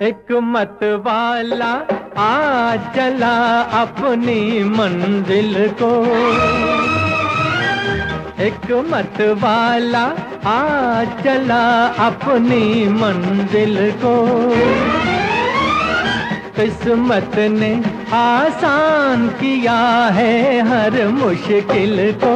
एक मत वाला आ चला अपनी मंजिल को, एक मत वाला आ चला अपनी मंजिल को। किस्मत ने आसान किया है हर मुश्किल को।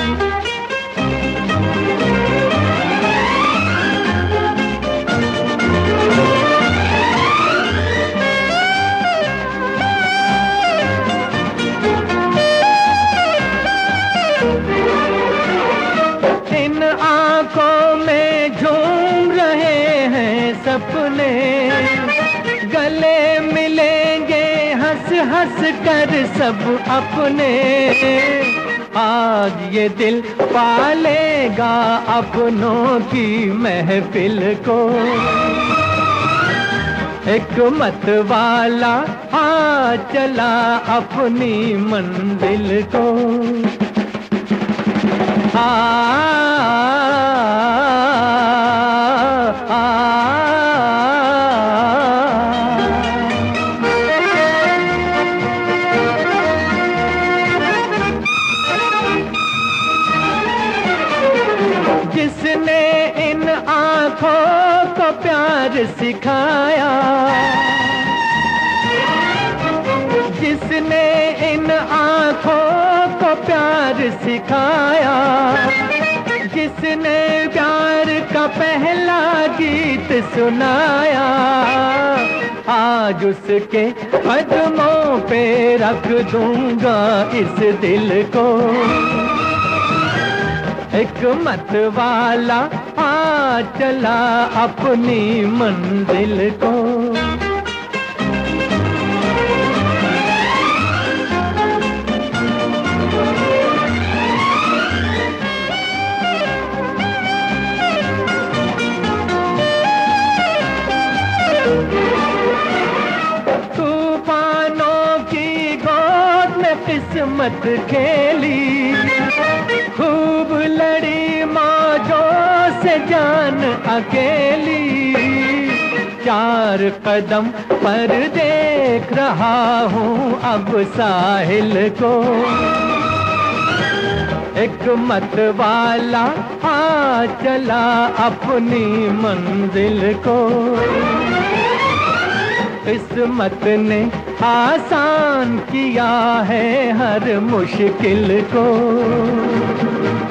इन आंखों में झूम रहे हैं सपने, गले मिलेंगे हंस हंस कर सब अपने। आज ये दिल पालेगा अपनों की महफिल को। एक मत वाला आ चला अपनी मंजिल को। जिसने इन आँखों को प्यार सिखाया, जिसने इन आँखों को प्यार सिखाया, जिसने प्यार का पहला गीत सुनाया, आज उसके कदमों पे रख दूंगा इस दिल को। एक मत वाला आ चला अपनी मंजिल को। तूफानों की गोद में किस्मत खेली, खूब लड़ी मौजों से जान अकेली। चार कदम पर देख रहा हूँ अब साहिल को। एक मत वाला आ चला अपनी मंजिल को। किस्मत ने आसान किया है हर मुश्किल को।